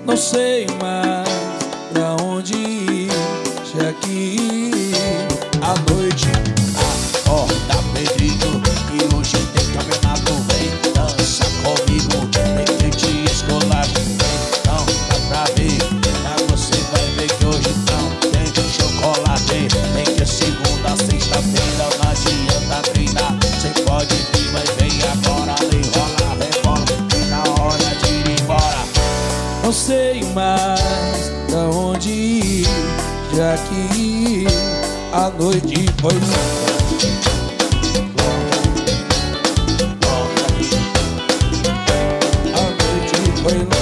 Não sei mais pra onde ir, já que a noite acorda, Pedrinho, e hoje tem campeonato. Vem, dança comigo, tem que te escolar. Então dá pra ver, mas você vai ver que hoje não tem chocolate. Tem que segunda, sexta-feira, não adianta treinar. Cê pode vir, mas vem agora, enrola, rebola, e na hora de ir embora. não sei mais pra onde ir, já que a noite foi longa. A noite foi longa.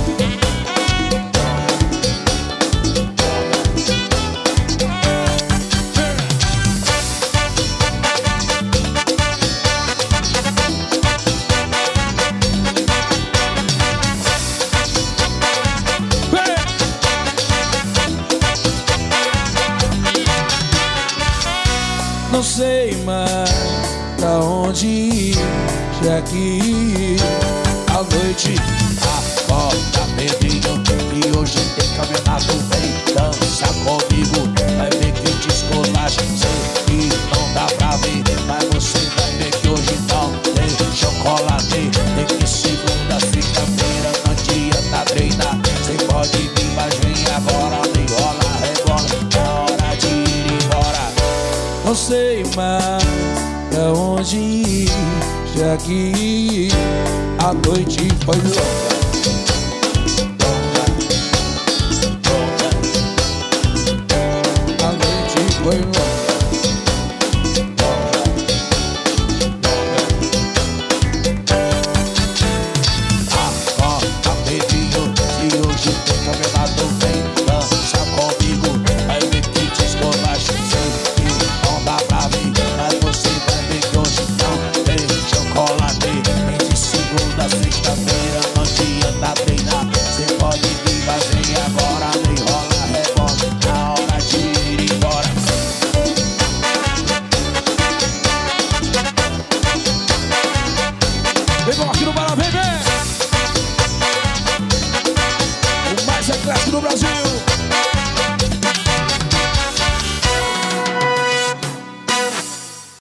Não sei mais pra onde ir, já que a noite acorda, Pedrinho, e hoje tem campeonato. Vem, dança comigo, vai ver que te escolagem. Sei que não dá pra ver, mas você vai ver que hoje não tem chocolate. Tem que segunda, sexta-feira, não adianta treinar. Cê pode vir, mas vem agora, enrola, rebola, é hora de ir embora. não sei mais pra onde ir, já que a noite foi longa. A noite foi longa.